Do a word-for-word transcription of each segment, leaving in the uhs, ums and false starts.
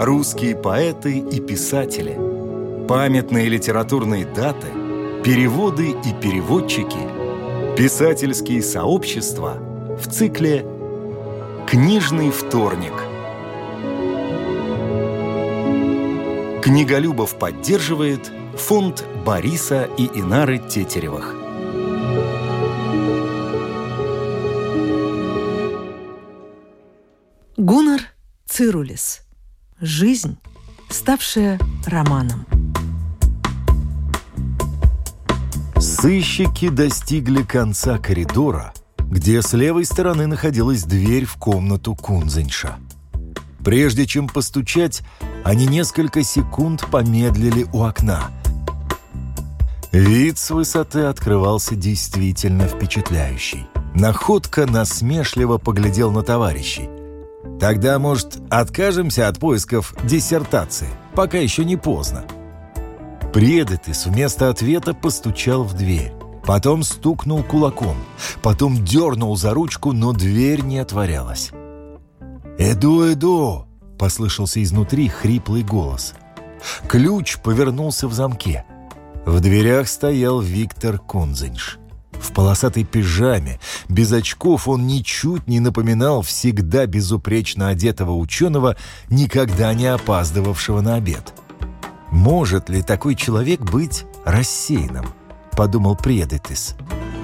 русские поэты и писатели, памятные литературные даты, переводы и переводчики, писательские сообщества в цикле «Книжный вторник». Книголюбов поддерживает фонд Бориса и Инары Тетеревых. Гуннар Цирулис. Жизнь, ставшая романом. Сыщики достигли конца коридора, где с левой стороны находилась дверь в комнату Кунзеньша. Прежде чем постучать, они несколько секунд помедлили у окна. Вид с высоты открывался действительно впечатляющий. Находка насмешливо поглядел на товарищей. «Тогда, может, откажемся от поисков диссертации, пока еще не поздно?» Предетис вместо ответа постучал в дверь, потом стукнул кулаком, потом дернул за ручку, но дверь не отворялась. «Эду, Эду!» — послышался изнутри хриплый голос. Ключ повернулся в замке. В дверях стоял Виктор Кунзеньш. В полосатой пижаме, без очков, он ничуть не напоминал всегда безупречно одетого ученого, никогда не опаздывавшего на обед. «Может ли такой человек быть рассеянным?» — подумал Предетис.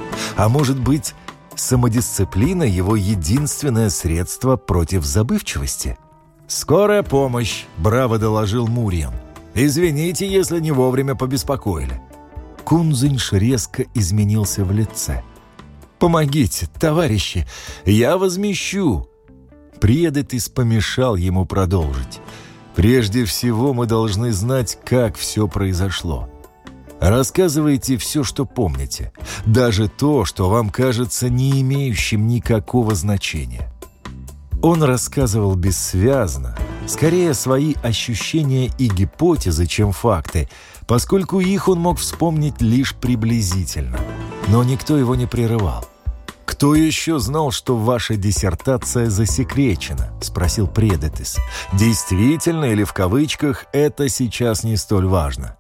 «А может быть, самодисциплина — его единственное средство против забывчивости?» «Скорая помощь!» — браво доложил Мурьян. «Извините, если не вовремя побеспокоили». Кунзеньш резко изменился в лице. «Помогите, товарищи, я возмещу!» Предетис помешал ему продолжить. «Прежде всего мы должны знать, как все произошло. Рассказывайте все, что помните, даже то, что вам кажется не имеющим никакого значения». Он рассказывал бессвязно, скорее свои ощущения и гипотезы, чем факты, поскольку их он мог вспомнить лишь приблизительно. Но никто его не прерывал. «Кто еще знал, что ваша диссертация засекречена?» — спросил Предетис. «Действительно или в кавычках, это сейчас не столь важно».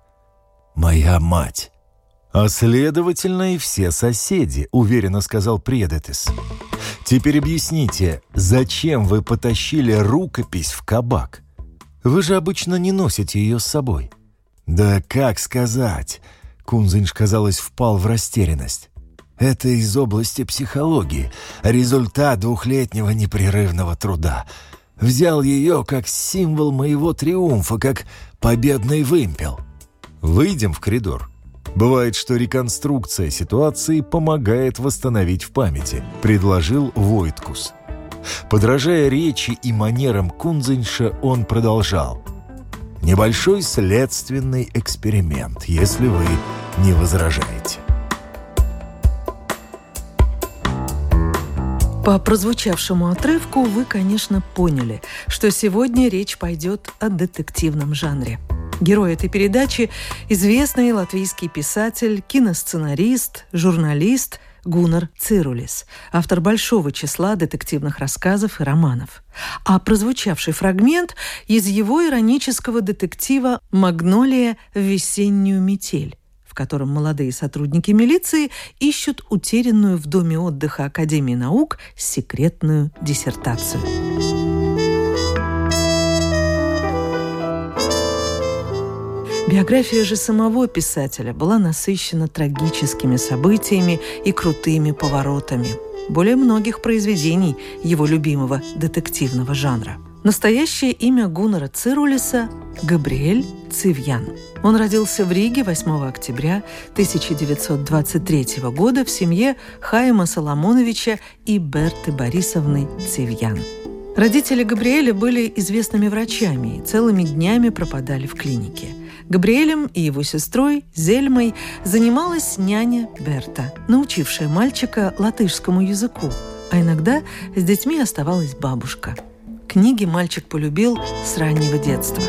«Моя мать». «А следовательно, и все соседи», — уверенно сказал Предетис. «Теперь объясните, зачем вы потащили рукопись в кабак? Вы же обычно не носите ее с собой». «Да как сказать?» — Кунзеньш, казалось, впал в растерянность. «Это из области психологии, результат двухлетнего непрерывного труда. Взял ее как символ моего триумфа, как победный вымпел». «Выйдем в коридор. Бывает, что реконструкция ситуации помогает восстановить в памяти», — предложил Войткус. Подражая речи и манерам Кунзеньша, он продолжал. «Небольшой следственный эксперимент, если вы не возражаете». По прозвучавшему отрывку вы, конечно, поняли, что сегодня речь пойдет о детективном жанре. Герой этой передачи – известный латвийский писатель, киносценарист, журналист Гуннар Цирулис, автор большого числа детективных рассказов и романов. А прозвучавший фрагмент из его иронического детектива «Магнолия в весеннюю метель», в котором молодые сотрудники милиции ищут утерянную в доме отдыха Академии наук секретную диссертацию. Биография же самого писателя была насыщена трагическими событиями и крутыми поворотами. Более многих произведений его любимого детективного жанра. Настоящее имя Гуннара Цирулиса – Габриэль Цивьян. Он родился в Риге восьмого октября тысяча девятьсот двадцать третьего года в семье Хаима Соломоновича и Берты Борисовны Цивьян. Родители Габриэля были известными врачами и целыми днями пропадали в клинике. Габриэлем и его сестрой Зельмой занималась няня Берта, научившая мальчика латышскому языку, а иногда с детьми оставалась бабушка. Книги мальчик полюбил с раннего детства.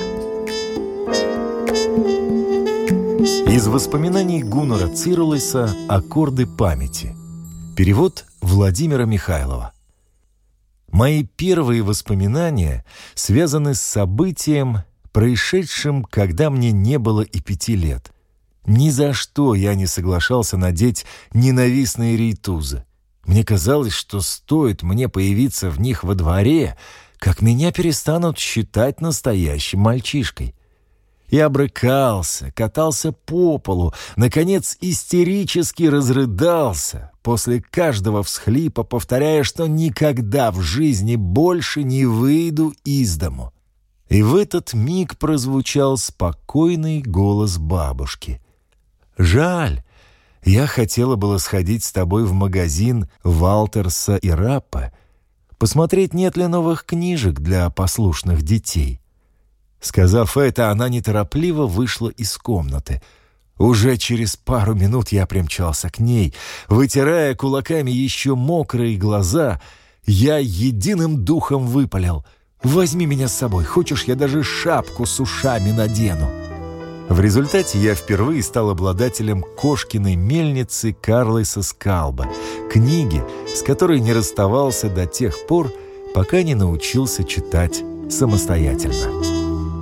Из воспоминаний Гуннара Цирулиса «Аккорды памяти». Перевод Владимира Михайлова. Мои первые воспоминания связаны с событием, происшедшим, когда мне не было и пяти лет. Ни за что я не соглашался надеть ненавистные рейтузы. Мне казалось, что стоит мне появиться в них во дворе, как меня перестанут считать настоящим мальчишкой. Я брыкался, катался по полу, наконец истерически разрыдался, после каждого всхлипа повторяя, что никогда в жизни больше не выйду из дому. И в этот миг прозвучал спокойный голос бабушки. «Жаль, я хотела было сходить с тобой в магазин Валтерса и Раппа, посмотреть, нет ли новых книжек для послушных детей». Сказав это, она неторопливо вышла из комнаты. Уже через пару минут я примчался к ней. Вытирая кулаками еще мокрые глаза, я единым духом выпалил: «Возьми меня с собой, хочешь, я даже шапку с ушами надену». В результате я впервые стал обладателем «Кошкиной мельницы» Карлайса Скалба, книги, с которой не расставался до тех пор, пока не научился читать самостоятельно.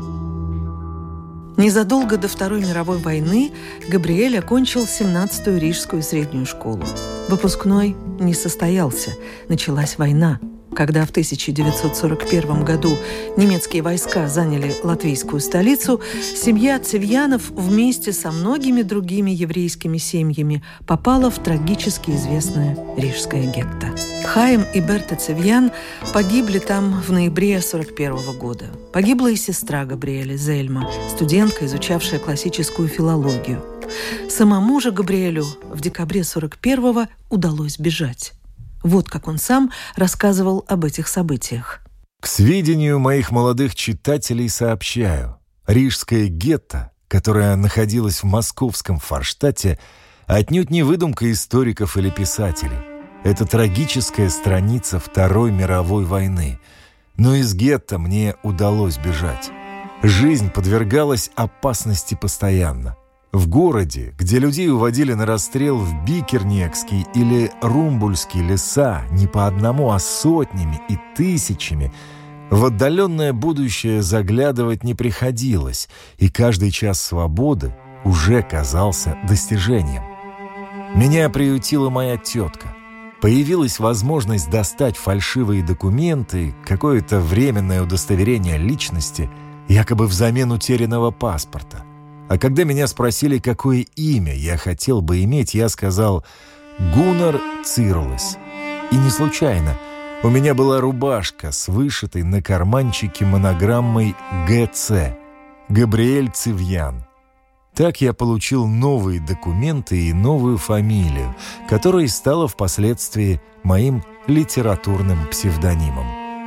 Незадолго до Второй мировой войны Габриэль окончил семнадцатую Рижскую среднюю школу. Выпускной не состоялся. Началась война. Когда в тысяча девятьсот сорок первом году немецкие войска заняли латвийскую столицу, семья Цивьянов вместе со многими другими еврейскими семьями попала в трагически известное Рижское гетто. Хаим и Берта Цивьян погибли там в ноябре сорок первого года. Погибла и сестра Габриэля, Зельма, студентка, изучавшая классическую филологию. Самому же Габриэлю в декабре сорок первого удалось бежать. Вот как он сам рассказывал об этих событиях. К сведению моих молодых читателей сообщаю: Рижское гетто, которое находилось в московском Форштадте, отнюдь не выдумка историков или писателей. Это трагическая страница Второй мировой войны. Но из гетто мне удалось бежать. Жизнь подвергалась опасности постоянно. В городе, где людей уводили на расстрел в Бикернекский или Румбульский леса не по одному, а сотнями и тысячами, в отдаленное будущее заглядывать не приходилось, и каждый час свободы уже казался достижением. Меня приютила моя тетка. Появилась возможность достать фальшивые документы, какое-то временное удостоверение личности, якобы взамен утерянного паспорта. А когда меня спросили, какое имя я хотел бы иметь, я сказал «Гуннар Цирлес». И не случайно. У меня была рубашка с вышитой на карманчике монограммой «ГЦ» – Габриэль Цивьян. Так я получил новые документы и новую фамилию, которая стала впоследствии моим литературным псевдонимом.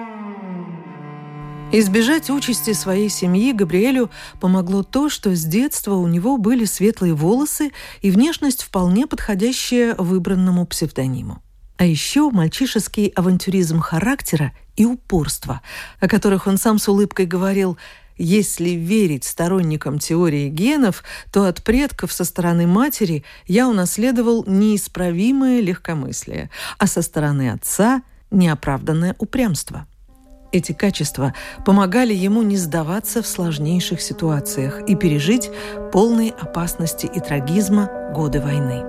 Избежать участи своей семьи Габриэлю помогло то, что с детства у него были светлые волосы и внешность, вполне подходящая выбранному псевдониму. А еще мальчишеский авантюризм характера и упорство, о которых он сам с улыбкой говорил: «Если верить сторонникам теории генов, то от предков со стороны матери я унаследовал неисправимое легкомыслие, а со стороны отца – неоправданное упрямство». Эти качества помогали ему не сдаваться в сложнейших ситуациях и пережить полные опасности и трагизма годы войны.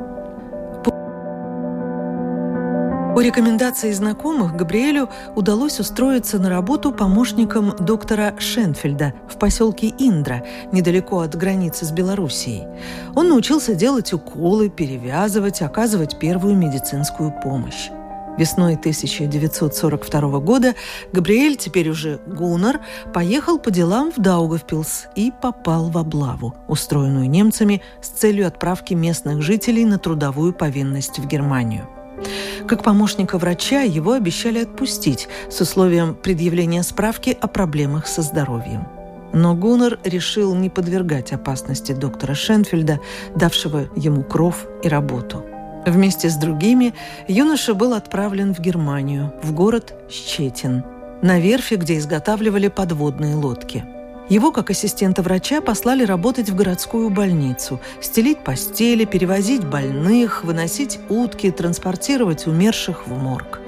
По рекомендации знакомых Габриэлю удалось устроиться на работу помощником доктора Шенфельда в поселке Индра, недалеко от границы с Белоруссией. Он научился делать уколы, перевязывать, оказывать первую медицинскую помощь. Весной тысяча девятьсот сорок второго года Габриэль, теперь уже Гуннар, поехал по делам в Даугавпилс и попал в облаву, устроенную немцами с целью отправки местных жителей на трудовую повинность в Германию. Как помощника врача его обещали отпустить с условием предъявления справки о проблемах со здоровьем. Но Гуннар решил не подвергать опасности доктора Шенфельда, давшего ему кров и работу. Вместе с другими юноша был отправлен в Германию, в город Щетин, на верфи, где изготавливали подводные лодки. Его, как ассистента врача, послали работать в городскую больницу, стелить постели, перевозить больных, выносить утки, транспортировать умерших в морг.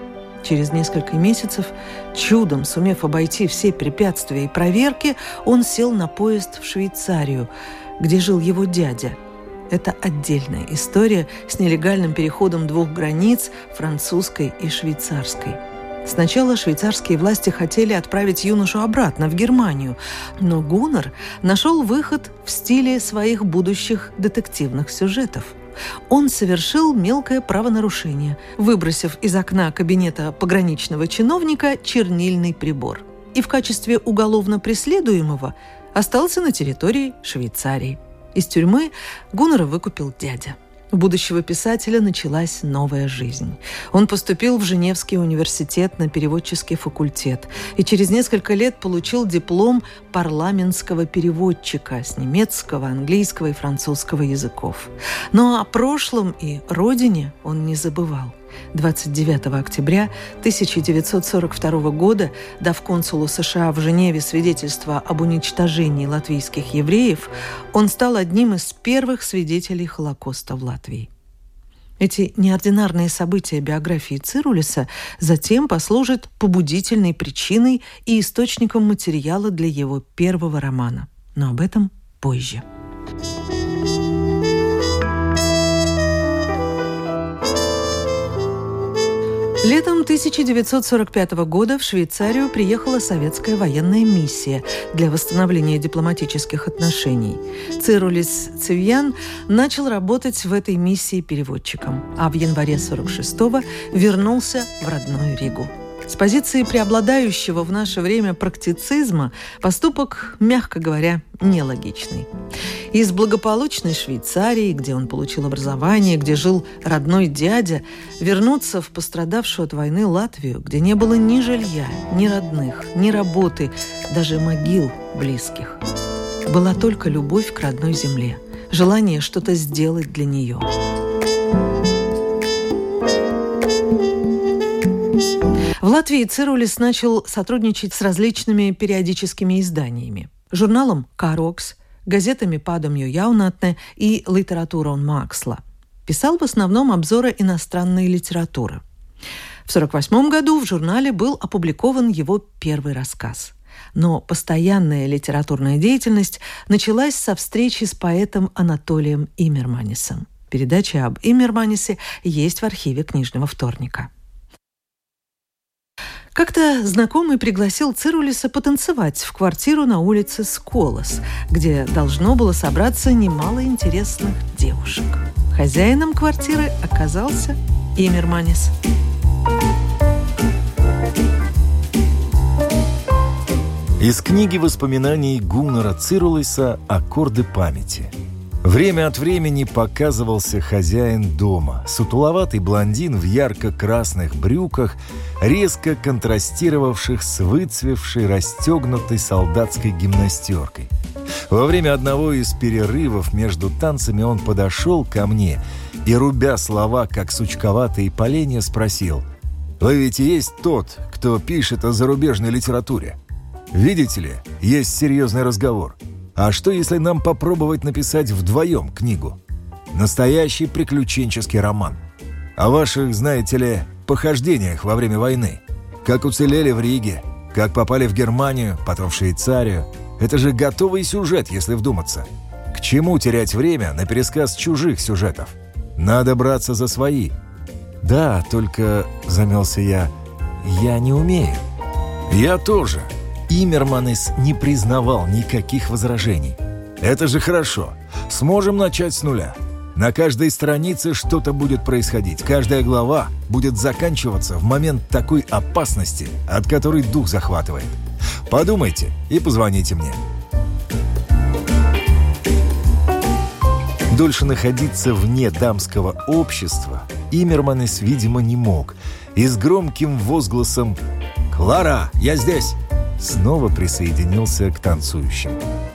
Через несколько месяцев, чудом сумев обойти все препятствия и проверки, он сел на поезд в Швейцарию, где жил его дядя. Это отдельная история с нелегальным переходом двух границ, французской и швейцарской. Сначала швейцарские власти хотели отправить юношу обратно в Германию, но Гуннар нашел выход в стиле своих будущих детективных сюжетов. Он совершил мелкое правонарушение, выбросив из окна кабинета пограничного чиновника чернильный прибор. И в качестве уголовно преследуемого остался на территории Швейцарии. Из тюрьмы Гуннара выкупил дядя. У будущего писателя началась новая жизнь. Он поступил в Женевский университет на переводческий факультет и через несколько лет получил диплом парламентского переводчика с немецкого, английского и французского языков. Но о прошлом и родине он не забывал. двадцать девятого октября тысяча девятьсот сорок второго года, дав консулу США в Женеве свидетельство об уничтожении латвийских евреев, он стал одним из первых свидетелей Холокоста в Латвии. Эти неординарные события биографии Цирулиса затем послужат побудительной причиной и источником материала для его первого романа. Но об этом позже. Летом тысяча девятьсот сорок пятого года в Швейцарию приехала советская военная миссия для восстановления дипломатических отношений. Цирулис Цивьян начал работать в этой миссии переводчиком, а в январе сорок шестого вернулся в родную Ригу. С позиции преобладающего в наше время практицизма поступок, мягко говоря, нелогичный. Из благополучной Швейцарии, где он получил образование, где жил родной дядя, вернуться в пострадавшую от войны Латвию, где не было ни жилья, ни родных, ни работы, даже могил близких. Была только любовь к родной земле, желание что-то сделать для нее. В Латвии Цирулис начал сотрудничать с различными периодическими изданиями. Журналом «Карокс», газетами «Падамью Яунатне» и «Литература un Māksla». Писал в основном обзоры иностранной литературы. В сорок восьмом году в журнале был опубликован его первый рассказ. Но постоянная литературная деятельность началась со встречи с поэтом Анатолием Иммерманисом. Передача об Иммерманисе есть в архиве «Книжного вторника». Как-то знакомый пригласил Цирулиса потанцевать в квартиру на улице Сколос, где должно было собраться немало интересных девушек. Хозяином квартиры оказался Иммерманис. Из книги воспоминаний Гуннара Цирулиса «Аккорды памяти». Время от времени показывался хозяин дома, сутуловатый блондин в ярко-красных брюках, резко контрастировавших с выцвевшей, расстегнутой солдатской гимнастеркой. Во время одного из перерывов между танцами он подошел ко мне и, рубя слова, как сучковатые поленья, спросил: «Вы ведь и есть тот, кто пишет о зарубежной литературе? Видите ли, есть серьезный разговор. А что, если нам попробовать написать вдвоем книгу? Настоящий приключенческий роман. О ваших, знаете ли, похождениях во время войны. Как уцелели в Риге, как попали в Германию, потом в Швейцарию. Это же готовый сюжет, если вдуматься. К чему терять время на пересказ чужих сюжетов? Надо браться за свои». «Да, только, — замялся я, — я не умею». «Я тоже». Иммерманис не признавал никаких возражений. «Это же хорошо. Сможем начать с нуля. На каждой странице что-то будет происходить. Каждая глава будет заканчиваться в момент такой опасности, от которой дух захватывает. Подумайте и позвоните мне». Дольше находиться вне дамского общества Иммерманис, видимо, не мог, и с громким возгласом «Клара, я здесь!» снова присоединился к танцующим.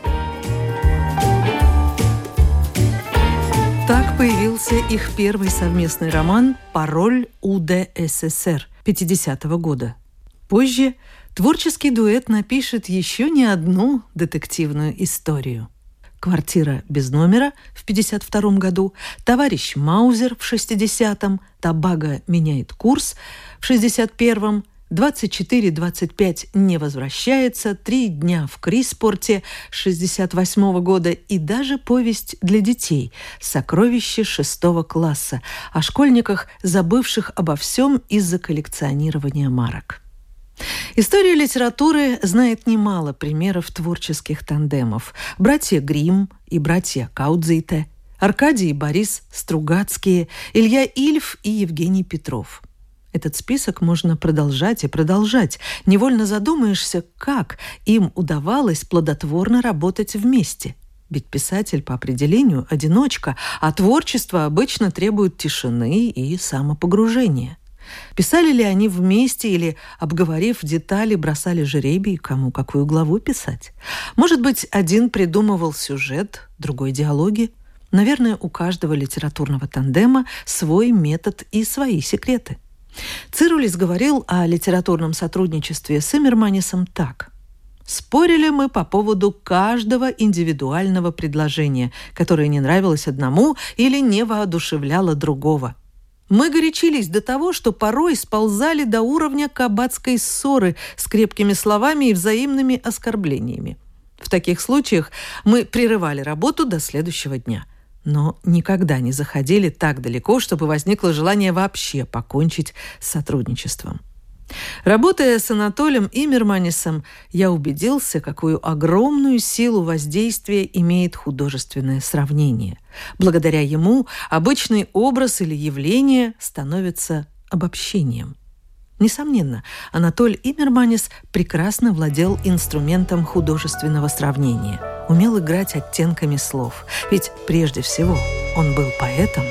Так появился их первый совместный роман «Пароль УДССР» пятидесятого года. Позже творческий дуэт напишет еще не одну детективную историю. «Квартира без номера» в пятьдесят втором году, «Товарищ Маузер» в шестидесятом, «Тобаго меняет курс» в шестьдесят первом, «двадцать четыре двадцать пять не возвращается», «Три дня в Криспорте» шестьдесят восьмого года и даже повесть для детей «Сокровище шестого класса» о школьниках, забывших обо всем из-за коллекционирования марок. История литературы знает немало примеров творческих тандемов. Братья Гримм и братья Каудзите, Аркадий и Борис Стругацкие, Илья Ильф и Евгений Петров. Этот список можно продолжать и продолжать. Невольно задумаешься, как им удавалось плодотворно работать вместе. Ведь писатель по определению одиночка, а творчество обычно требует тишины и самопогружения. Писали ли они вместе или, обговорив детали, бросали жребий, кому какую главу писать? Может быть, один придумывал сюжет, другой диалоги? Наверное, у каждого литературного тандема свой метод и свои секреты. Цирулис говорил о литературном сотрудничестве с Иммерманисом так. «Спорили мы по поводу каждого индивидуального предложения, которое не нравилось одному или не воодушевляло другого. Мы горячились до того, что порой сползали до уровня кабацкой ссоры с крепкими словами и взаимными оскорблениями. В таких случаях мы прерывали работу до следующего дня, но никогда не заходили так далеко, чтобы возникло желание вообще покончить с сотрудничеством. Работая с Анатолием Иммерманисом, я убедился, какую огромную силу воздействия имеет художественное сравнение. Благодаря ему обычный образ или явление становится обобщением. Несомненно, Анатолий Иммерманис прекрасно владел инструментом художественного сравнения, умел играть оттенками слов, ведь прежде всего он был поэтом.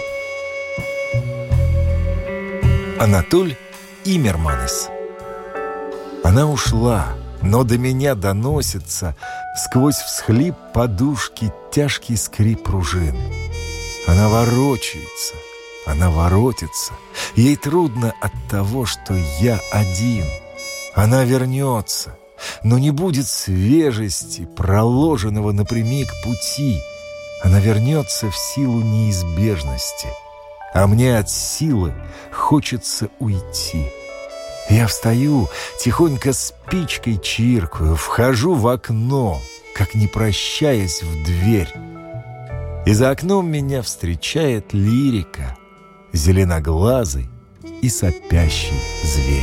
Анатоль Иммерманис. Она ушла, но до меня доносится сквозь всхлип подушки тяжкий скрип пружин. Она ворочается, она воротится. Ей трудно от того, что я один. Она вернется, но не будет свежести, проложенного напрямик пути. Она вернется в силу неизбежности. А мне от силы хочется уйти. Я встаю, тихонько спичкой чиркаю, вхожу в окно, как не прощаясь в дверь. И за окном меня встречает лирика, зеленоглазый и сопящий зверь.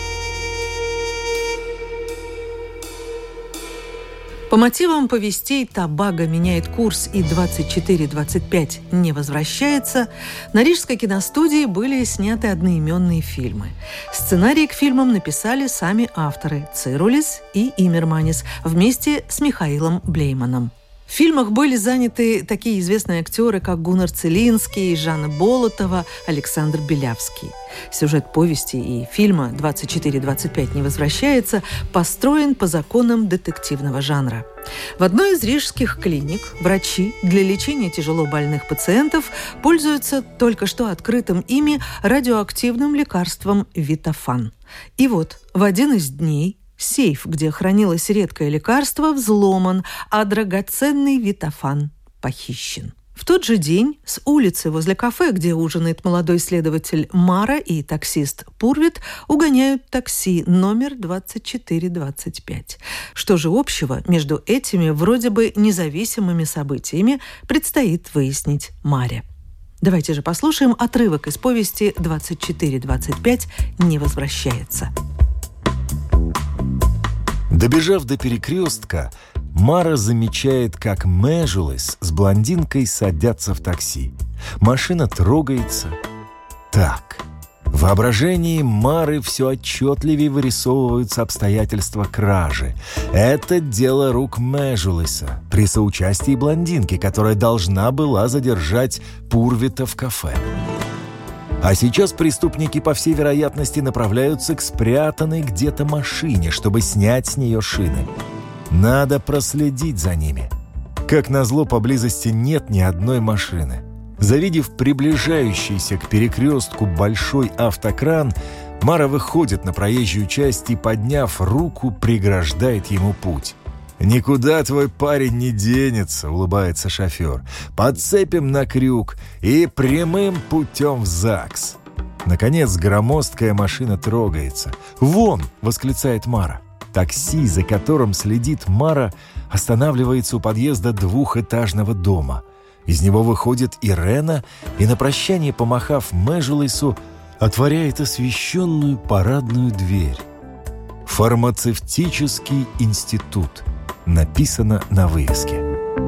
По мотивам повестей «Тобаго меняет курс» и «двадцать четыре двадцать пять не возвращается» на Рижской киностудии были сняты одноименные фильмы. Сценарии к фильмам написали сами авторы Цирулис и Иммерманис вместе с Михаилом Блейманом. В фильмах были заняты такие известные актеры, как Гуннар Целинский, Жанна Болотова, Александр Белявский. Сюжет повести и фильма «двадцать четыре двадцать пять не возвращается» построен по законам детективного жанра. В одной из рижских клиник врачи для лечения тяжело больных пациентов пользуются только что открытым ими радиоактивным лекарством Витофан. И вот в один из дней сейф, где хранилось редкое лекарство, взломан, а драгоценный Витофан похищен. В тот же день с улицы возле кафе, где ужинает молодой следователь Мара и таксист Пурвит, угоняют такси номер двадцать четыре двадцать пять. Что же общего между этими вроде бы независимыми событиями, предстоит выяснить Маре. Давайте же послушаем отрывок из повести «двадцать четыре двадцать пять не возвращается». Добежав до перекрестка, Мара замечает, как Мэжулес с блондинкой садятся в такси. Машина трогается. Так, в воображении Мары все отчетливее вырисовываются обстоятельства кражи. Это дело рук Мэжулеса при соучастии блондинки, которая должна была задержать Пурвита в кафе. А сейчас преступники, по всей вероятности, направляются к спрятанной где-то машине, чтобы снять с нее шины. Надо проследить за ними. Как назло, поблизости нет ни одной машины. Завидев приближающийся к перекрестку большой автокран, Мара выходит на проезжую часть и, подняв руку, преграждает ему путь. «Никуда твой парень не денется», — улыбается шофер. «Подцепим на крюк и прямым путем в ЗАГС». Наконец громоздкая машина трогается. «Вон!» — восклицает Мара. Такси, за которым следит Мара, останавливается у подъезда двухэтажного дома. Из него выходит Ирена и, на прощание помахав Мэжелейсу, отворяет освещенную парадную дверь. «Фармацевтический институт» написано на вывеске.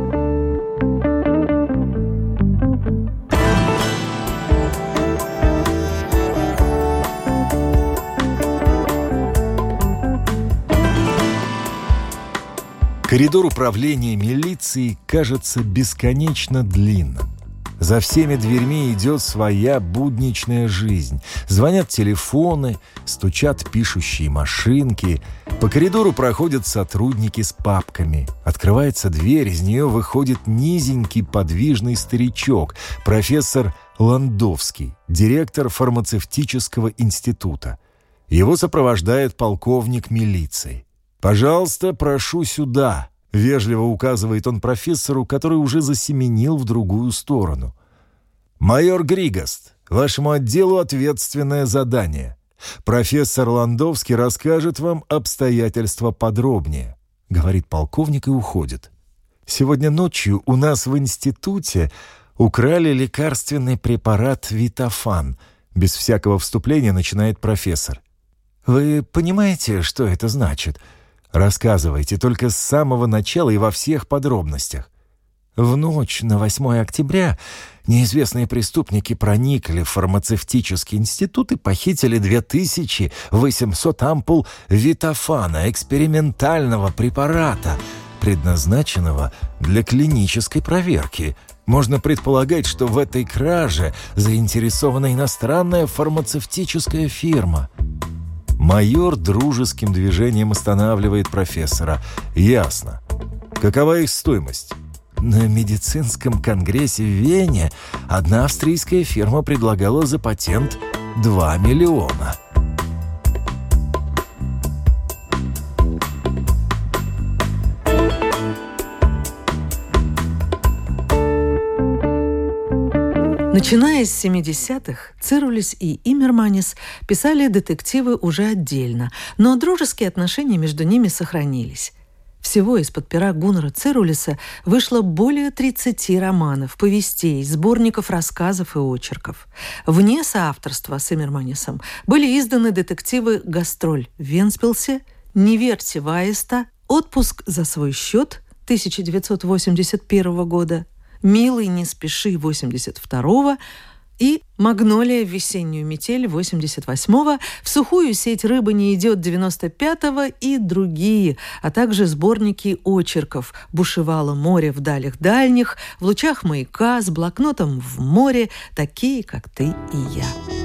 Коридор управления милиции кажется бесконечно длинным. За всеми дверьми идет своя будничная жизнь. Звонят телефоны, стучат пишущие машинки. По коридору проходят сотрудники с папками. Открывается дверь, из нее выходит низенький подвижный старичок, профессор Ландовский, директор фармацевтического института. Его сопровождает полковник милиции. «Пожалуйста, прошу сюда», — вежливо указывает он профессору, который уже засеменил в другую сторону. «Майор Григаст, вашему отделу ответственное задание. Профессор Ландовский расскажет вам обстоятельства подробнее», — говорит полковник и уходит. «Сегодня ночью у нас в институте украли лекарственный препарат Витофан», — без всякого вступления начинает профессор. «Вы понимаете, что это значит? Рассказывайте только с самого начала и во всех подробностях». В ночь на восьмое октября неизвестные преступники проникли в фармацевтический институт и похитили две тысячи восемьсот ампул Витофана, экспериментального препарата, предназначенного для клинической проверки. Можно предполагать, что в этой краже заинтересована иностранная фармацевтическая фирма. Майор дружеским движением останавливает профессора. «Ясно. Какова их стоимость?» На медицинском конгрессе в Вене одна австрийская фирма предлагала за патент два миллиона. Начиная с семидесятых, Цирулис и Иммерманис писали детективы уже отдельно, но дружеские отношения между ними сохранились. Всего из-под пера Гуннара Цирулиса вышло более тридцати романов, повестей, сборников рассказов и очерков. Вне соавторства с Иммерманисом были изданы детективы «Гастроль в Венспилсе», «Не верьте Ваеста», «Отпуск за свой счет» тысяча девятьсот восемьдесят первого года, «Милый, не спеши» восемьдесят второго и «Магнолия в весеннюю метель» восемьдесят восьмого, «В сухую сеть рыба не идет» девяносто пятого и другие, а также сборники очерков «Бушевало море в далях дальних», «В лучах маяка», «С блокнотом в море», «Такие, как ты и я».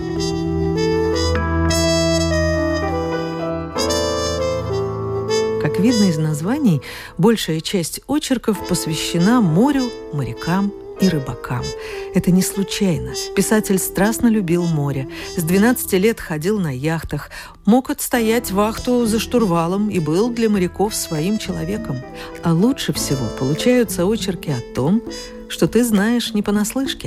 Как видно из названий, большая часть очерков посвящена морю, морякам и рыбакам. Это не случайно. Писатель страстно любил море. С двенадцати лет ходил на яхтах, мог отстоять вахту за штурвалом и был для моряков своим человеком. А лучше всего получаются очерки о том, что ты знаешь не понаслышке.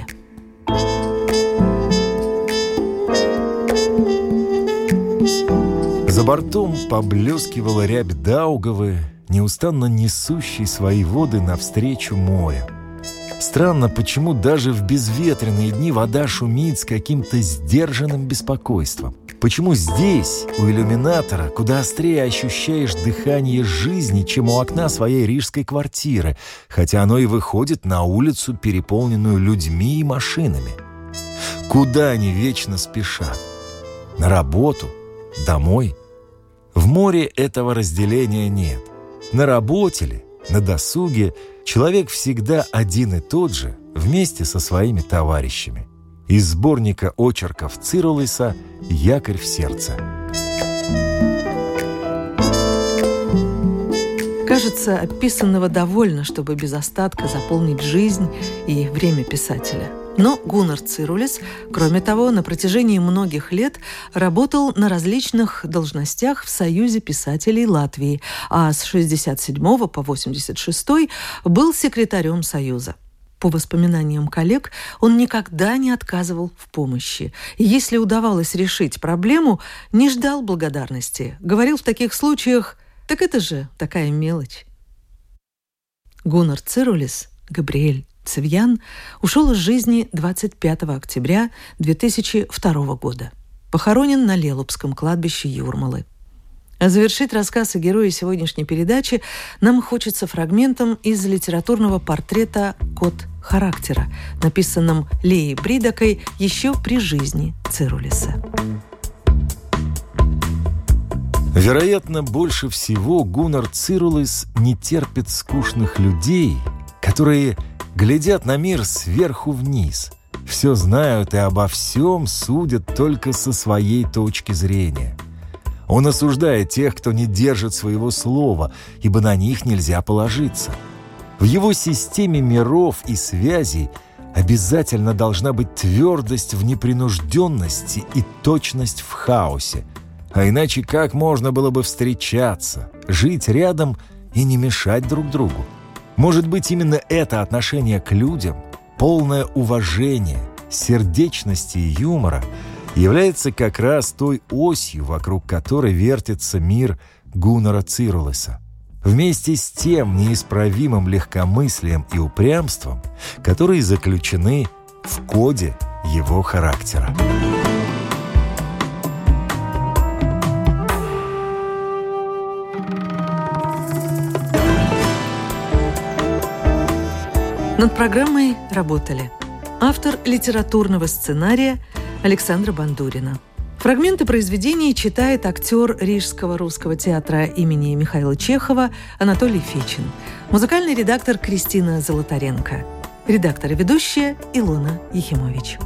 За бортом поблескивала рябь Даугавы, неустанно несущей свои воды навстречу морю. Странно, почему даже в безветренные дни вода шумит с каким-то сдержанным беспокойством. Почему здесь, у иллюминатора, куда острее ощущаешь дыхание жизни, чем у окна своей рижской квартиры, хотя оно и выходит на улицу, переполненную людьми и машинами. Куда они вечно спешат? На работу? Домой? В море этого разделения нет. На работе ли, на досуге человек всегда один и тот же, вместе со своими товарищами. Из сборника очерков Цирулиса «Якорь в сердце». Кажется, описанного довольно, чтобы без остатка заполнить жизнь и время писателя. Но Гуннар Цирулис, кроме того, на протяжении многих лет работал на различных должностях в Союзе писателей Латвии, а с шестьдесят седьмого по восемьдесят шестой был секретарем Союза. По воспоминаниям коллег, он никогда не отказывал в помощи. И если удавалось решить проблему, не ждал благодарности. Говорил в таких случаях: «Так это же такая мелочь». Гуннар Цирулис, Габриэль Цивьян, ушел из жизни двадцать пятого октября две тысячи второго года. Похоронен на Лелупском кладбище Юрмалы. А завершить рассказ о герое сегодняшней передачи нам хочется фрагментом из литературного портрета «Код характера», написанном Леей Бридакой еще при жизни Цирулиса. Вероятно, больше всего Гуннар Цирулис не терпит скучных людей, которые глядят на мир сверху вниз, все знают и обо всем судят только со своей точки зрения. Он осуждает тех, кто не держит своего слова, ибо на них нельзя положиться. В его системе миров и связей обязательно должна быть твердость в непринужденности и точность в хаосе. А иначе как можно было бы встречаться, жить рядом и не мешать друг другу? Может быть, именно это отношение к людям, полное уважение, сердечности и юмора является как раз той осью, вокруг которой вертится мир Гуннара Цирулиса, вместе с тем неисправимым легкомыслием и упрямством, которые заключены в коде его характера. Над программой работали автор литературного сценария Александра Бандурина. Фрагменты произведений читает актер Рижского русского театра имени Михаила Чехова Анатолий Фичин, музыкальный редактор Кристина Золотаренко, редактор и ведущая Илона Ехимович.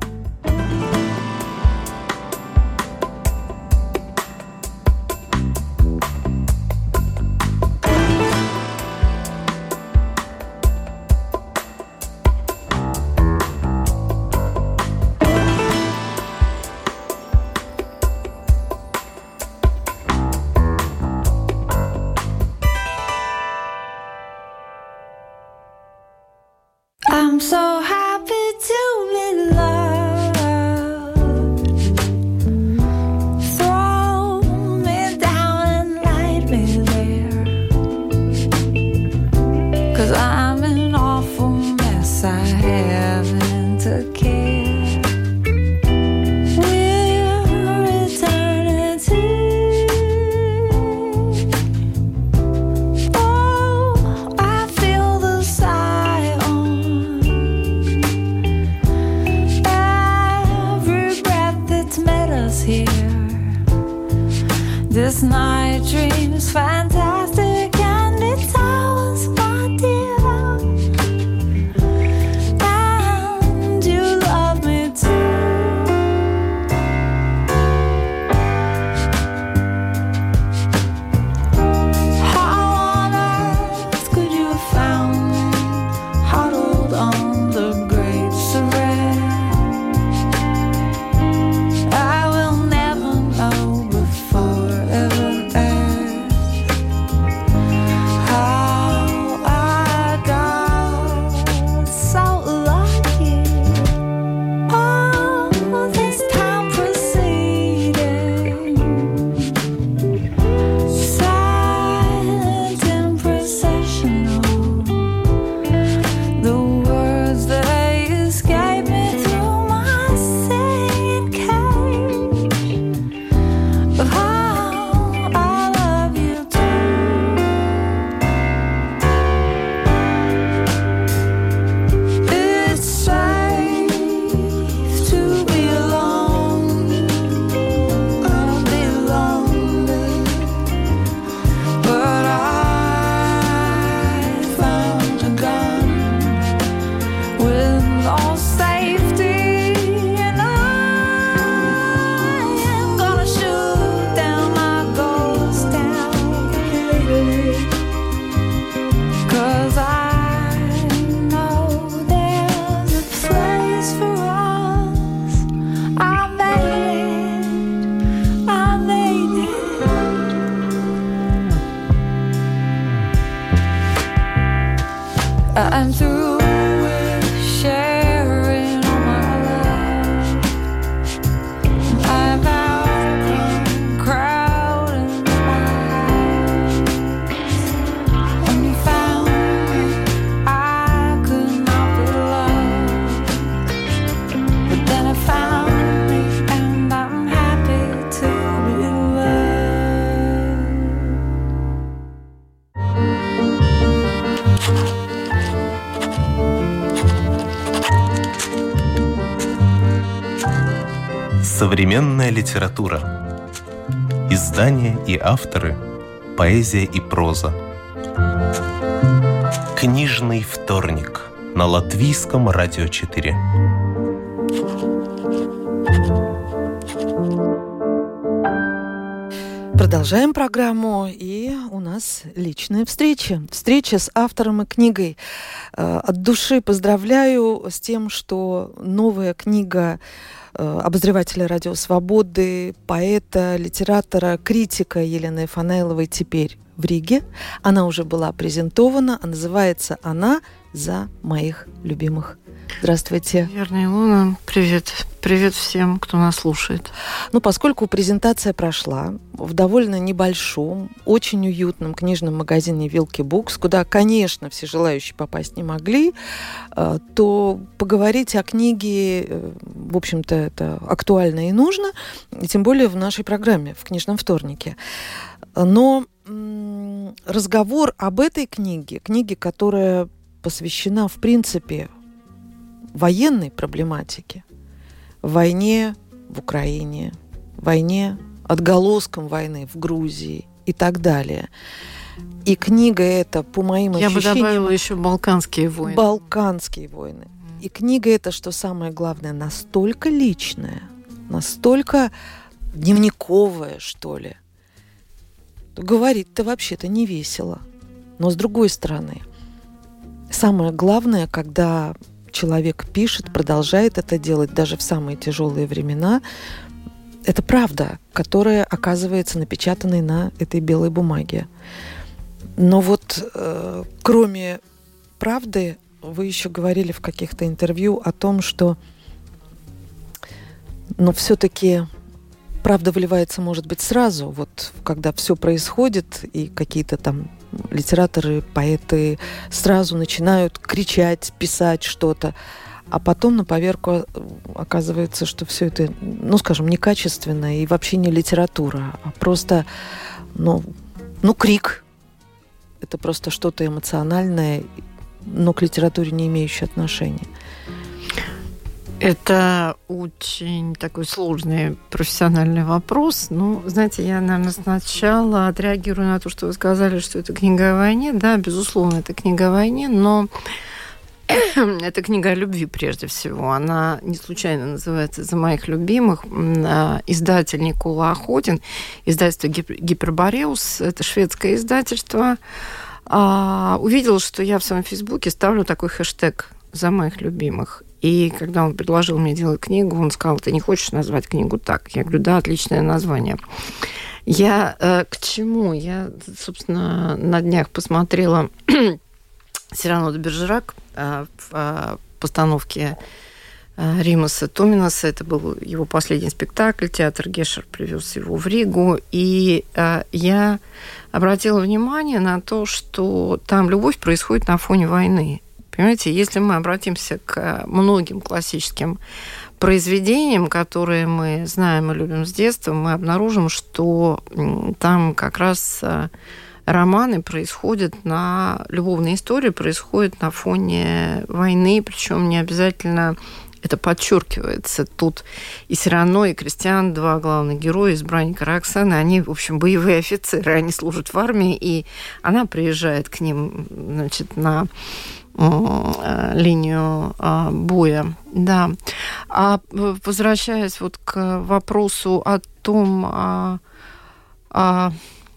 I'm so happy to be loved. Throw me down and light me there, 'cause I'm an awful mess. I haven't a care. We're eternity. Oh, I feel the sigh on I'm through with sharing all my life. I've outgrown crowding my eyes. When you found me, I could not be loved, but then I found me, and I'm happy to be loved. Современная литература. Издания и авторы. Поэзия и проза. Книжный вторник на Латвийском радио четыре. Продолжаем программу, и у нас личная встреча. Встреча с автором и книгой. От души поздравляю с тем, что новая книга обозревателя «Радио Свободы», поэта, литератора, критика Елены Фанайловой теперь в Риге. Она уже была презентована, а называется она «За моих любимых». Здравствуйте. Верно, Илона. Привет. Привет всем, кто нас слушает. Ну, поскольку презентация прошла в довольно небольшом, очень уютном книжном магазине «Вилки Букс», куда, конечно, все желающие попасть не могли, то поговорить о книге, в общем-то, это актуально и нужно, и тем более в нашей программе, в «Книжном вторнике». Но разговор об этой книге, книге, которая посвящена, в принципе, военной проблематике, войне в Украине, войне, отголоскам войны в Грузии и так далее. И книга эта, по моим Я ощущениям... бы добавила еще «Балканские войны». «Балканские войны». И книга эта, что самое главное, настолько личная, настолько дневниковая, что ли. Говорить-то вообще-то не весело. Но с другой стороны, самое главное, когда человек пишет, продолжает это делать даже в самые тяжелые времена, это правда, которая оказывается напечатанной на этой белой бумаге. Но вот э, кроме правды, вы еще говорили в каких-то интервью о том, что но все-таки правда выливается, может быть, сразу, вот когда все происходит, и какие-то там литераторы, поэты сразу начинают кричать, писать что-то, а потом на поверку оказывается, что все это, ну, скажем, некачественно и вообще не литература, а просто, ну, ну крик. Это просто что-то эмоциональное, но к литературе не имеющее отношения. Это очень такой сложный профессиональный вопрос. Ну, знаете, я, наверное, сначала отреагирую на то, что вы сказали, что это книга о войне. Да, безусловно, это книга о войне, но это книга о любви прежде всего. Она не случайно называется «За моих любимых». Издатель Никола Охотин, издательство «Гипербореус», это шведское издательство, увидел, что я в своем фейсбуке ставлю такой хэштег «За моих любимых». И когда он предложил мне делать книгу, он сказал: ты не хочешь назвать книгу так? Я говорю: да, отличное название. Я э, к чему? Я, собственно, на днях посмотрела Сирано де Бержерак э, в э, постановке э, Римаса Туминаса. Это был его последний спектакль. Театр Гешер привез его в Ригу. И э, я обратила внимание на то, что там любовь происходит на фоне войны. Понимаете, если мы обратимся к многим классическим произведениям, которые мы знаем и любим с детства, мы обнаружим, что там как раз романы происходят на... Любовные истории происходят на фоне войны, причем не обязательно это подчеркивается. Тут и Сирано, и Кристиан, два главных героя, избранника Роксаны, они, в общем, боевые офицеры, они служат в армии, и она приезжает к ним, значит, на линию боя. Да. А возвращаясь вот к вопросу о том, а, а,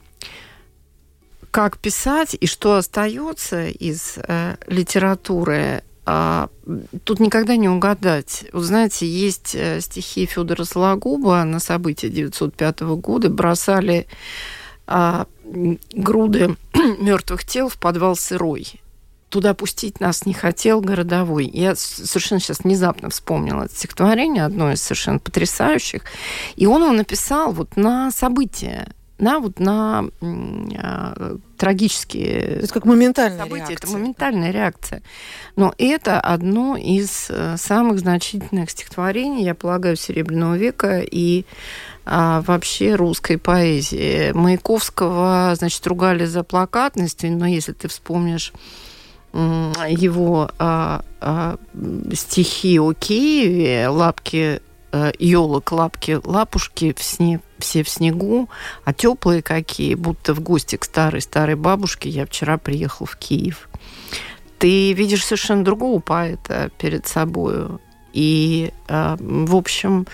как писать и что остается из а, литературы, а, тут никогда не угадать. Вот знаете, есть стихи Фёдора Сологуба на события девятьсот пятого года. Бросали а, груды мертвых тел в подвал сырой. туда пустить нас не хотел городовой. Я совершенно сейчас внезапно вспомнила это стихотворение, одно из совершенно потрясающих. И он его написал вот на события, на вот на э, трагические То есть как моментальная события. реакция. Это моментальная реакция. Но это одно из э, самых значительных стихотворений, я полагаю, Серебряного века и э, вообще русской поэзии. Маяковского, значит, ругали за плакатность, но если ты вспомнишь э, его э, э, стихи о Киеве, лапки елок, лапки, лапушки в сне, все в снегу, а теплые какие, будто в гости к старой-старой бабушке я вчера приехал в Киев. Ты видишь совершенно другого поэта перед собою. И, в общем,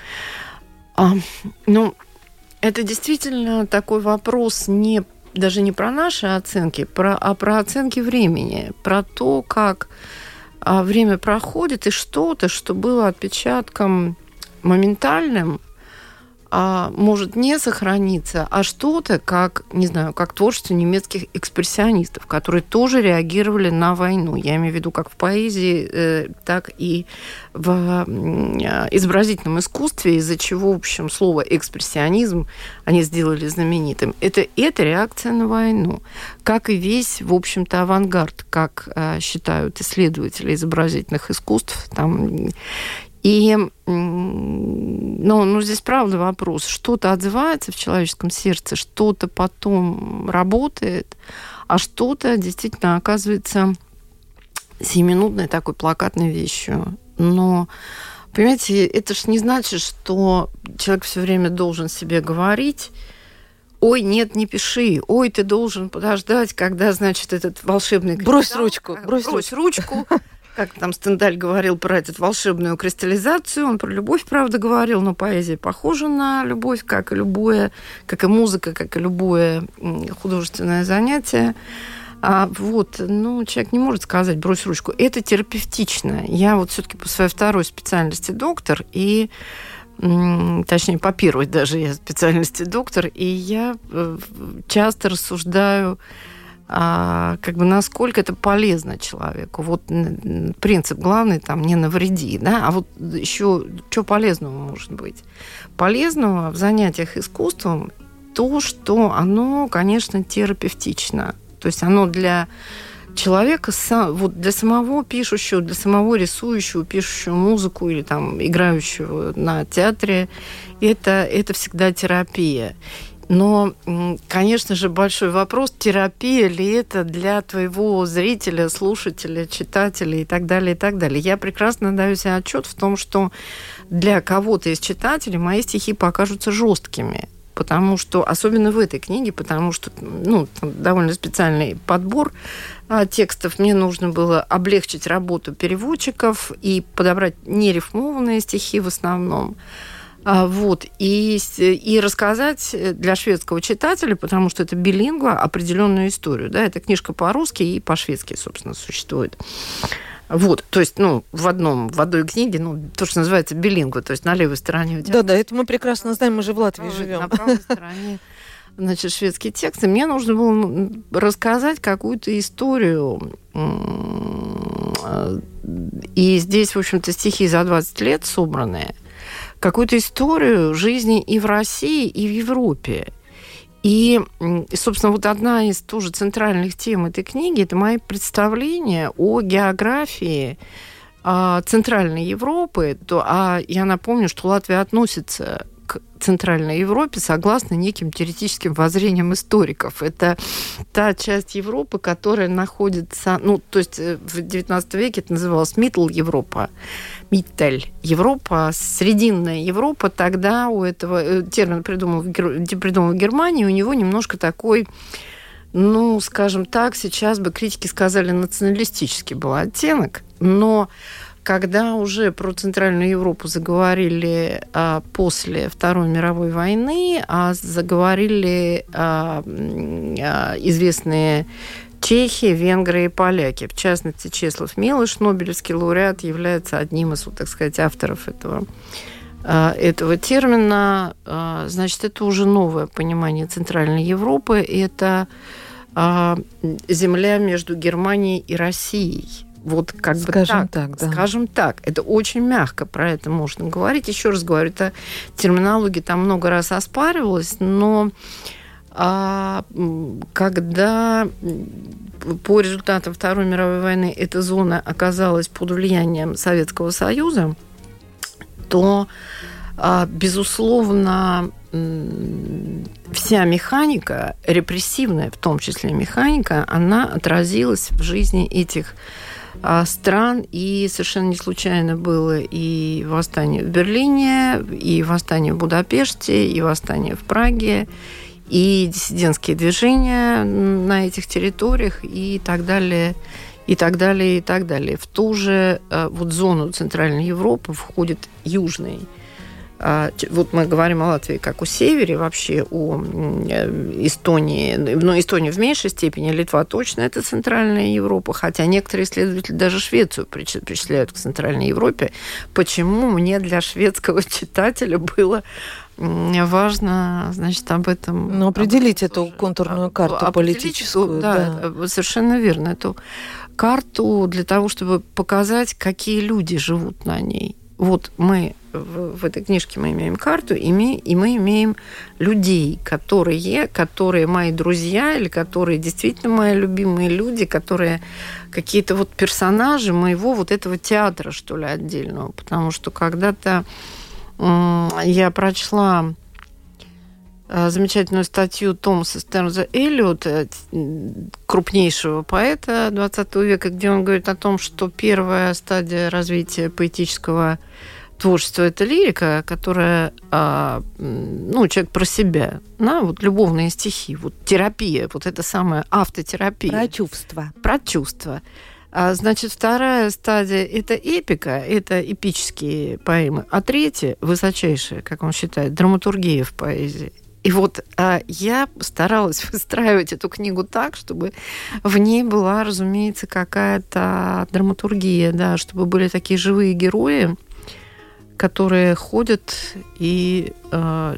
ну, это действительно такой вопрос не, даже не про наши оценки, про, а про оценки времени, про то, как время проходит, и что-то, что было отпечатком моментальным, а, может не сохраниться, а что-то, как, не знаю, как творчество немецких экспрессионистов, которые тоже реагировали на войну. Я имею в виду как в поэзии, э, так и в э, изобразительном искусстве, из-за чего, в общем, слово экспрессионизм они сделали знаменитым. Это, это реакция на войну, как и весь, в общем-то, авангард, как э, считают исследователи изобразительных искусств, там. И, ну, ну, здесь правда вопрос. Что-то отзывается в человеческом сердце, что-то потом работает, а что-то действительно оказывается сиюминутной такой плакатной вещью. Но, понимаете, это ж не значит, что человек все время должен себе говорить: ой, нет, не пиши, ой, ты должен подождать, когда, значит, этот волшебный... Брось кристалл, ручку, брось, брось ручку. Как там Стендаль говорил про эту волшебную кристаллизацию, он про любовь, правда, говорил, но поэзия похожа на любовь, как и любое, как и музыка, как и любое художественное занятие. А вот, ну, человек не может сказать «брось ручку». Это терапевтично. Я вот все-таки по своей второй специальности доктор, и, точнее, по первой даже я специальности доктор, и я часто рассуждаю, А, как бы насколько это полезно человеку. Вот принцип главный там не навреди, да, а вот еще что полезного может быть? Полезного в занятиях искусством то, что оно, конечно, терапевтично. То есть оно для человека, вот для самого пишущего, для самого рисующего, пишущего музыку или там играющего на театре, это, это всегда терапия. Но, конечно же, большой вопрос, терапия ли это для твоего зрителя, слушателя, читателя и так далее, и так далее. Я прекрасно даю себе отчет в том, что для кого-то из читателей мои стихи покажутся жесткими, потому что, особенно в этой книге, потому что, ну, довольно специальный подбор а, текстов, мне нужно было облегчить работу переводчиков и подобрать нерифмованные стихи в основном. Вот, и, и рассказать для шведского читателя, потому что это билингва, определенную историю. Да? Это книжка по-русски и по-шведски, собственно, существует. Вот, то есть, ну, в одном, в одной книге, ну, то, что называется билингва, то есть на левой стороне у тебя... Да-да, это мы прекрасно знаем, мы же в Латвии на, живем. На правой стороне, значит, шведские тексты. Мне нужно было рассказать какую-то историю. И здесь, в общем-то, стихи за двадцать лет собранные. Какую-то историю жизни и в России, и в Европе. И, собственно, вот одна из тоже центральных тем этой книги – это мои представления о географии Центральной Европы. То, а я напомню, что Латвия относится к Центральной Европе согласно неким теоретическим воззрениям историков. Это та часть Европы, которая находится... Ну, то есть в девятнадцатом веке это называлось Миттл-Европа. Миттель Европа, срединная Европа. Тогда у этого термин придумал, придумал в Германии, у него немножко такой, ну, скажем так, сейчас бы критики сказали, националистический был оттенок. Но когда уже про Центральную Европу заговорили а, после Второй мировой войны, а заговорили а, а, известные чехи, венгры и поляки. В частности, Чеслав Милош, нобелевский лауреат, является одним из, вот, так сказать, авторов этого, этого термина. Значит, это уже новое понимание Центральной Европы. Это а, земля между Германией и Россией. Вот как скажем бы так, так, да. Скажем так. Это очень мягко про это можно говорить. Еще раз говорю, это терминология там много раз оспаривалась, но а, когда по результатам Второй мировой войны эта зона оказалась под влиянием Советского Союза, то, а, безусловно, вся механика, репрессивная в том числе механика, она отразилась в жизни этих стран, и совершенно не случайно было и восстание в Берлине, и восстание в Будапеште, и восстание в Праге, и диссидентские движения на этих территориях, и так далее, и так далее, и так далее. В ту же вот зону Центральной Европы входит Южный. Вот мы говорим о Латвии как о севере, вообще о Эстонии. Но Эстония в меньшей степени, Литва точно это Центральная Европа, хотя некоторые исследователи даже Швецию причисляют к Центральной Европе. Почему мне для шведского читателя было важно, значит, об этом... Ну, определить эту контурную карту политическую. Эту, да, да, совершенно верно. Эту карту для того, чтобы показать, какие люди живут на ней. Вот мы в, в этой книжке мы имеем карту, и мы, и мы имеем людей, которые, которые мои друзья, или которые действительно мои любимые люди, которые какие-то вот персонажи моего вот этого театра, что ли, отдельного. Потому что когда-то м- я прочла замечательную статью Томаса Стернза Эллиота, крупнейшего поэта двадцатого века, где он говорит о том, что первая стадия развития поэтического творчества – это лирика, которая, ну, человек про себя, да, вот любовные стихи, вот терапия, вот это самая автотерапия. Про чувства. Про чувства. А, значит, вторая стадия – это эпика, это эпические поэмы. А третья, высочайшая, как он считает, драматургия в поэзии. И вот а, я старалась выстраивать эту книгу так, чтобы в ней была, разумеется, какая-то драматургия, да, чтобы были такие живые герои, которые ходят и, а,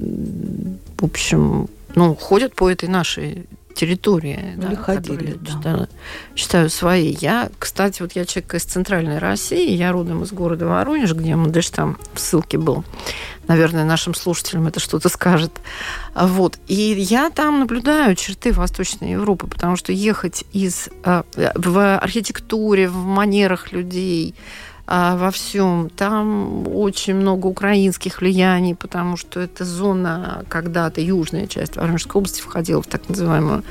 в общем, ну, ходят по этой нашей территории. Или да, ходили, да. Считаю, считаю своей. Я, кстати, вот я человек из Центральной России, я родом из города Воронеж, где Мандельштам в ссылке был. Наверное, нашим слушателям это что-то скажет. Вот. И я там наблюдаю черты Восточной Европы, потому что ехать из, в архитектуре, в манерах людей, во всем. Там очень много украинских влияний, потому что эта зона, когда-то южная часть Воронежской области входила в так называемую,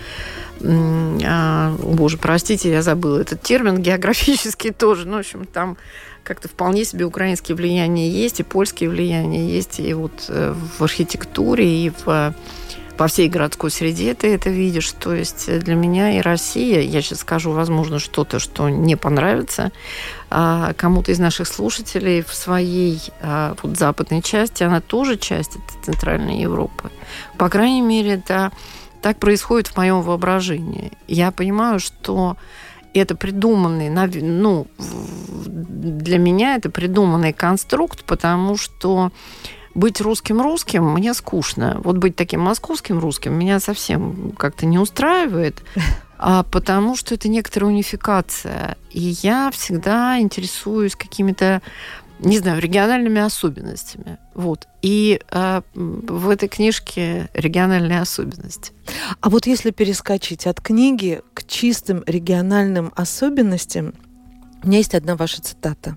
а, о, боже, простите, я забыла этот термин, географический тоже. Ну, в общем, там как-то вполне себе украинские влияния есть, и польские влияния есть, и вот в архитектуре, и в по всей городской среде ты это видишь. То есть для меня и Россия, я сейчас скажу, возможно, что-то, что не понравится а, кому-то из наших слушателей в своей а, вот, западной части, она тоже часть этой Центральной Европы. По крайней мере, это так происходит в моем воображении. Я понимаю, что это придуманный, ну, для меня это придуманный конструкт, потому что быть русским-русским мне скучно. Вот быть таким московским русским меня совсем как-то не устраивает, а потому что это некоторая унификация. И я всегда интересуюсь какими-то, не знаю, региональными особенностями. Вот. И а, в этой книжке региональные особенности. А вот если перескочить от книги к чистым региональным особенностям, у меня есть одна ваша цитата.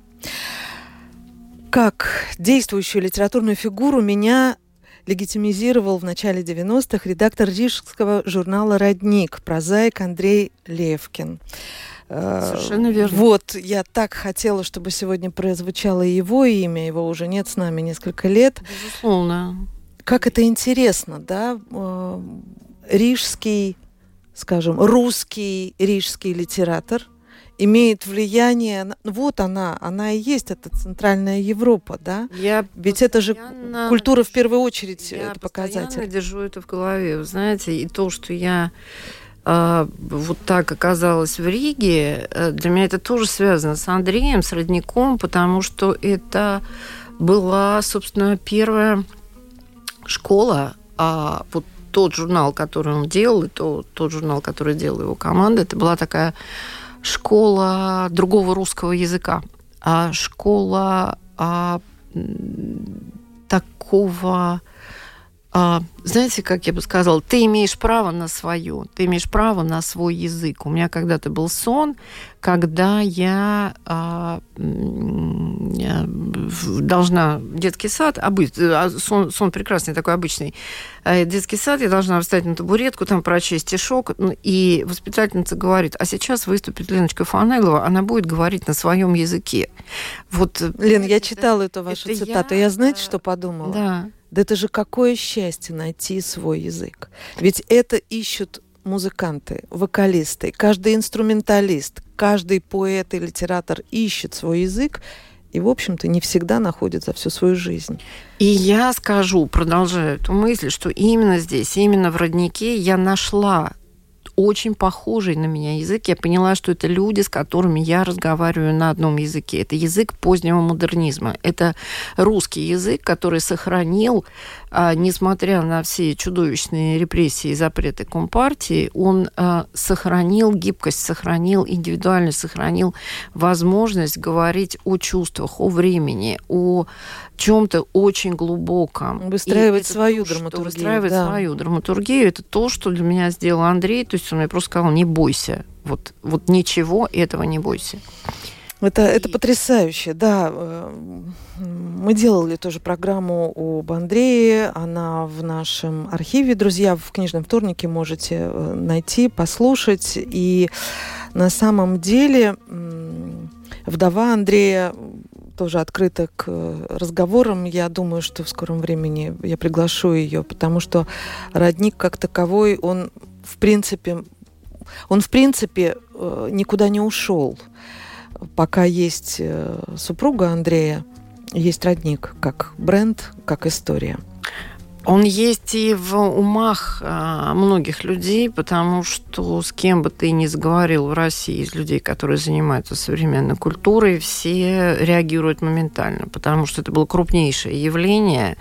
Как действующую литературную фигуру меня легитимизировал в начале девяностых редактор рижского журнала «Родник», прозаик Андрей Левкин. Совершенно верно. Вот, я так хотела, чтобы сегодня прозвучало его имя, его уже нет с нами несколько лет. Безусловно. Как это интересно, да? Рижский, скажем, русский рижский литератор имеет влияние, вот она, она и есть, это Центральная Европа, да? Я Ведь это же культура в первую очередь, я это показатель. Я держу это в голове, вы знаете, и то, что я э, вот так оказалась в Риге, для меня это тоже связано с Андреем, с Родником, потому что это была, собственно, первая школа, а, вот тот журнал, который он делал, и то, тот журнал, который делала его команда, это была такая школа другого русского языка. А школа а, такого... А, знаете, как я бы сказала, ты имеешь право на свое, ты имеешь право на свой язык. У меня когда-то был сон, когда я, а, я должна детский сад, обы, сон, сон прекрасный, такой обычный, детский сад, я должна встать на табуретку, там прочесть стишок, и воспитательница говорит, а сейчас выступит Леночка Фанайлова, она будет говорить на своем языке. Вот, Лен, я читала эту вашу это цитату, я, я знаете, что подумала? Да. Да это же какое счастье найти свой язык. Ведь это ищут музыканты, вокалисты, каждый инструменталист, каждый поэт и литератор ищет свой язык и, в общем-то, не всегда находит за всю свою жизнь. И я скажу, продолжая эту мысль, что именно здесь, именно в «Роднике» я нашла очень похожий на меня язык. Я поняла, что это люди, с которыми я разговариваю на одном языке. Это язык позднего модернизма. Это русский язык, который сохранил, а, несмотря на все чудовищные репрессии и запреты Компартии, он а, сохранил гибкость, сохранил индивидуальность, сохранил возможность говорить о чувствах, о времени, о чем-то очень глубоком. Выстраивать свою то, драматургию. Выстраивать да. свою драматургию. Это то, что для меня сделал Андрей. То есть он мне просто сказал, не бойся. Вот, вот ничего этого не бойся. Это, это потрясающе, да. Мы делали тоже программу об Андрее. Она в нашем архиве. Друзья, в книжном вторнике можете найти, послушать. И на самом деле вдова Андрея тоже открыта к разговорам. Я думаю, что в скором времени я приглашу ее, потому что родник как таковой, он в принципе, он в принципе никуда не ушел. Пока есть супруга Андрея, есть родник, как бренд, как история. Он есть и в умах а, многих людей, потому что с кем бы ты ни заговорил в России из людей, которые занимаются современной культурой, все реагируют моментально, потому что это было крупнейшее явление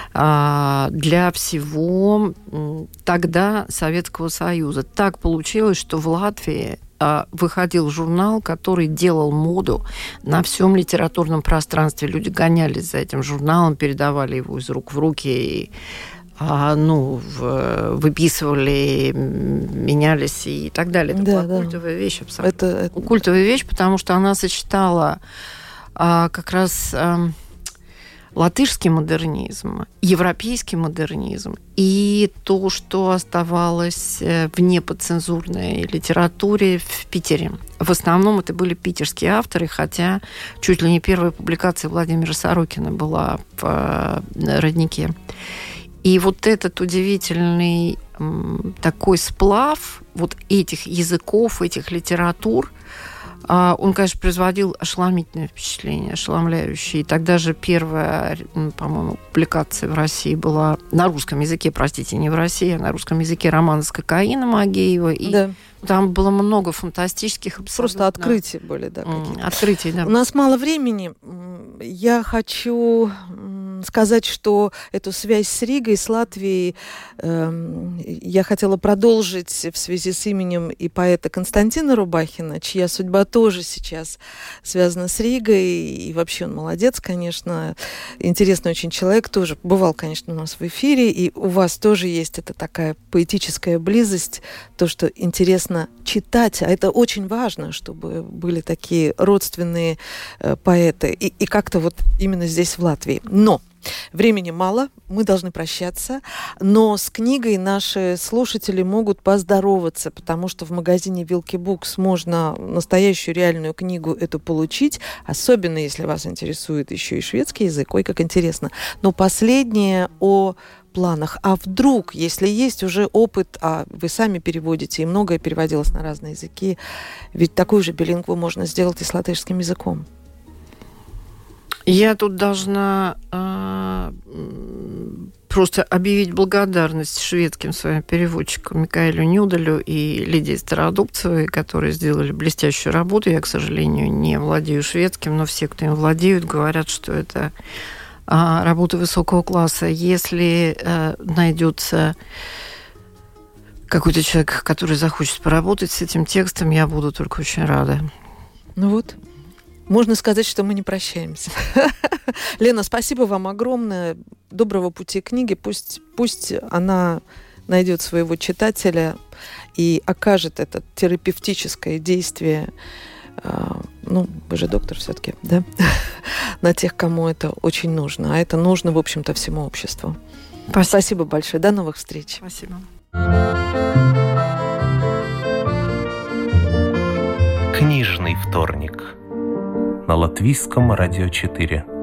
а, для всего тогда Советского Союза. Так получилось, что в Латвии выходил журнал, который делал моду на всем литературном пространстве. Люди гонялись за этим журналом, передавали его из рук в руки, и, а, ну, в, выписывали, менялись и так далее. Это да, была да. культовая вещь абсолютно. Это, это... Культовая вещь, потому что она сочетала а, как раз... А, латышский модернизм, европейский модернизм и то, что оставалось в неподцензурной литературе в Питере. В основном это были питерские авторы, хотя чуть ли не первая публикация Владимира Сорокина была в «Роднике». И вот этот удивительный такой сплав вот этих языков, этих литератур, он, конечно, производил ошеломительное впечатление, ошеломляющее. И тогда же первая, по-моему, публикация в России была на русском языке, простите, не в России, а на русском языке романа с кокаином Агеева. И да. Там было много фантастических абсолютно... Просто открытия были, да, какие-то. Открытия, да. У нас мало времени. Я хочу сказать, что эту связь с Ригой, с Латвией э, я хотела продолжить в связи с именем и поэта Константина Рубахина, чья судьба тоже сейчас связана с Ригой. И вообще он молодец, конечно. Интересный очень человек. Тоже бывал, конечно, у нас в эфире. И у вас тоже есть эта такая поэтическая близость. То, что интересно читать. А это очень важно, чтобы были такие родственные э, поэты. И, и как-то вот именно здесь, в Латвии. Но времени мало, мы должны прощаться, но с книгой наши слушатели могут поздороваться, потому что в магазине Вилки Букс можно настоящую реальную книгу эту получить, особенно если вас интересует еще и шведский язык, ой, как интересно. Но последнее о планах. А вдруг, если есть уже опыт, а вы сами переводите, и многое переводилось на разные языки, ведь такую же билингву можно сделать и с латышским языком. Я тут должна э, просто объявить благодарность шведским своим переводчикам Микаэлю Нюделю и Лидии Стародубцевой, которые сделали блестящую работу. Я, к сожалению, не владею шведским, но все, кто им владеют, говорят, что это э, работа высокого класса. Если э, найдется какой-то человек, который захочет поработать с этим текстом, я буду только очень рада. Ну вот, можно сказать, что мы не прощаемся. Лена, спасибо вам огромное. Доброго пути книги. Пусть, пусть она найдет своего читателя и окажет это терапевтическое действие. Ну, вы же доктор все-таки, да? На тех, кому это очень нужно. А это нужно, в общем-то, всему обществу. Спасибо, Спасибо большое. До новых встреч. Спасибо. Книжный вторник на Латвийском радио четыре.